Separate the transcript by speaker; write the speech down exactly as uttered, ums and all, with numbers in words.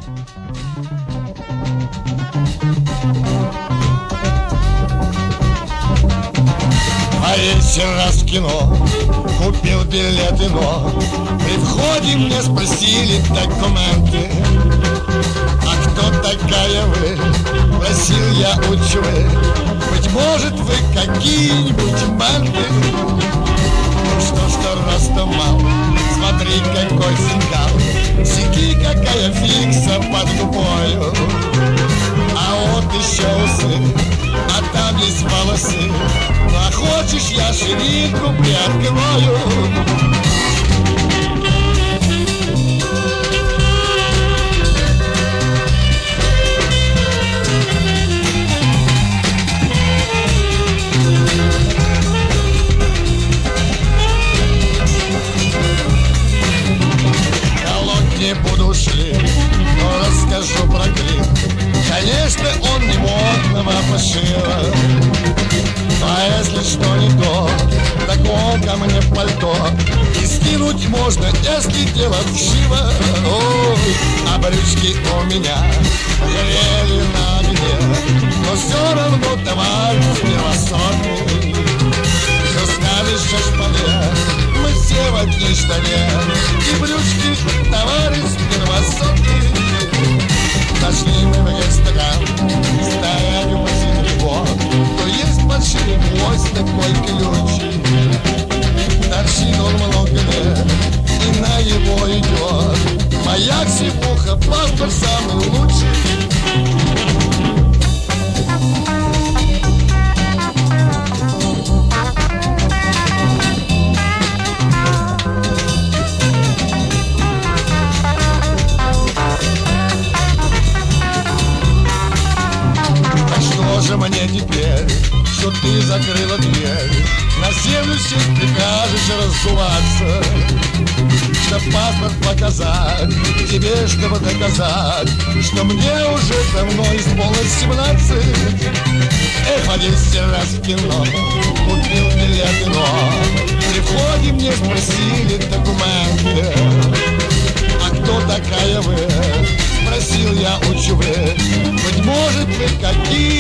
Speaker 1: Вечер раз в кино, купил билеты, но при входе мне спросили документы. А кто такая вы? Просил я у ЧВ. Быть может, вы какие-нибудь банды? Ну что, что ростом мал, смотри, какой фингал, сики, какая фикса под губою. А вот еще усы, а там есть волосы. Ну а хочешь, я ширинку приоткрою? Колоть не буду шлем, но расскажу про клип. Конечно, он не модного пошива, а если что не то, так он ко мне в пальто. И скинуть можно, если дело вшиво. Ой, а брючки у меня горели на огне, но все равно товарищ первосортный. Что скажешь о шпале, мы все в одной штане, и брючки товарищ первосортный. Нашли мы в ресторан, стояли возле него, то есть большой гвоздь, такой ключ. Торчит он много лет, и на его идет маяк, сипуха, паспорт самый лучший. Мне теперь, что ты закрыла дверь, на землю сесть прикажешь разуваться, чтоб паспорт показать, тебе, чтобы доказать, что мне уже давно исполнилось семнадцать. Эх, по десять раз в кино купил билеты, но при входе мне спросили документы. А кто такая вы? Спросил я у ЧВ. Быть может, вы какие